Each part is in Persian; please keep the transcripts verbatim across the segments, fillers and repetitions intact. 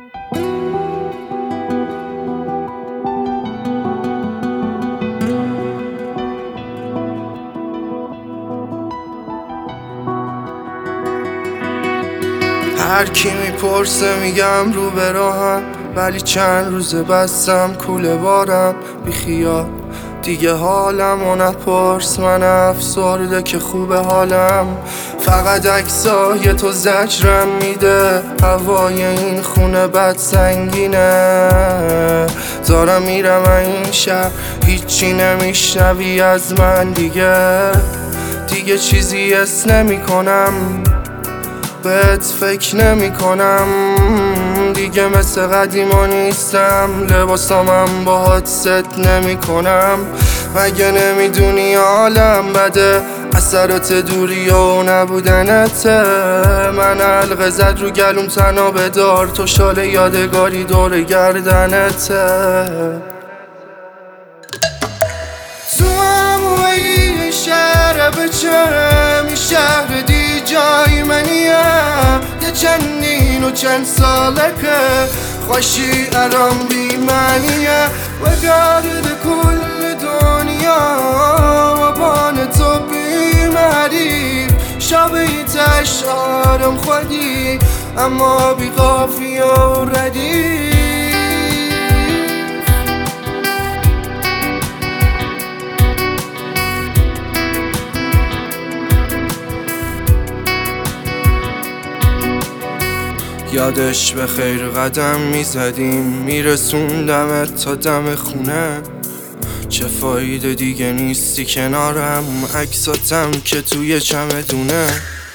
هر کی میپرسه میگم رو به راهم، ولی چند روزه بستم کوله بارم. بی خیال دیگه حالم و نپرس، من افسرده که خوبه حالم. فقط عکسای تو زجرم میده، هوای این خونه بد سنگینه. دارم میرم این شب، هیچی نمیشنوی از من دیگه. دیگه چیزی حس نمی کنم، بهت فکر نمی کنم دیگه. مثل قدیما نیستم، لباسامم باهات ست نمی کنم. مگه نمیدونی حالم بده، اثرات دوری و نبودنته. من حلقه زد رو گلوم تنها بدار، تو شال یادگاری دور گردنته. تو همون شهر بچه می شهر دی جای منیه. یه چندین و چند ساله که خوشی ارام بی منیه. و گرد کل دنیا و بان تو بی مریف. شبهی تشارم خودی اما بی قافیه و ردیف. یادش به خیر قدم میزدیم، میرسوندمت تا دم خونه. چه فایده دیگه نیستی کنارم، عکساتم که توی چمدونه.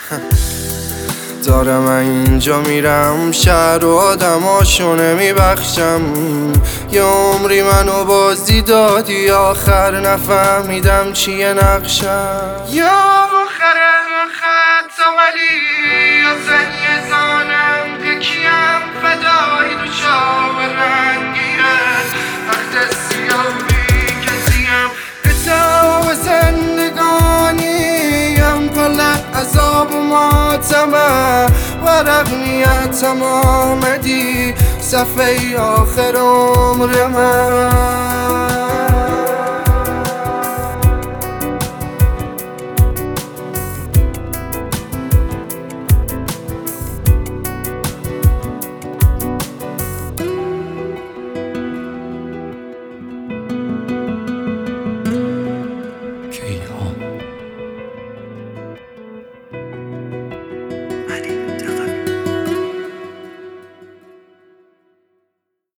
دارم اینجا میرم شهر و آدماشو نمیبخشم. یه عمری منو بازی دادی، آخر نفهمیدم چیه نقشم. یا آخره خط ولی یا زنی زانم یکیم، فدای دو چاو رنگیه. وقت سیاهی کسیم کتاب زندگانیم، پر عذاب و ماتمه. ورق نیتم آمدی صفحه آخر عمر من.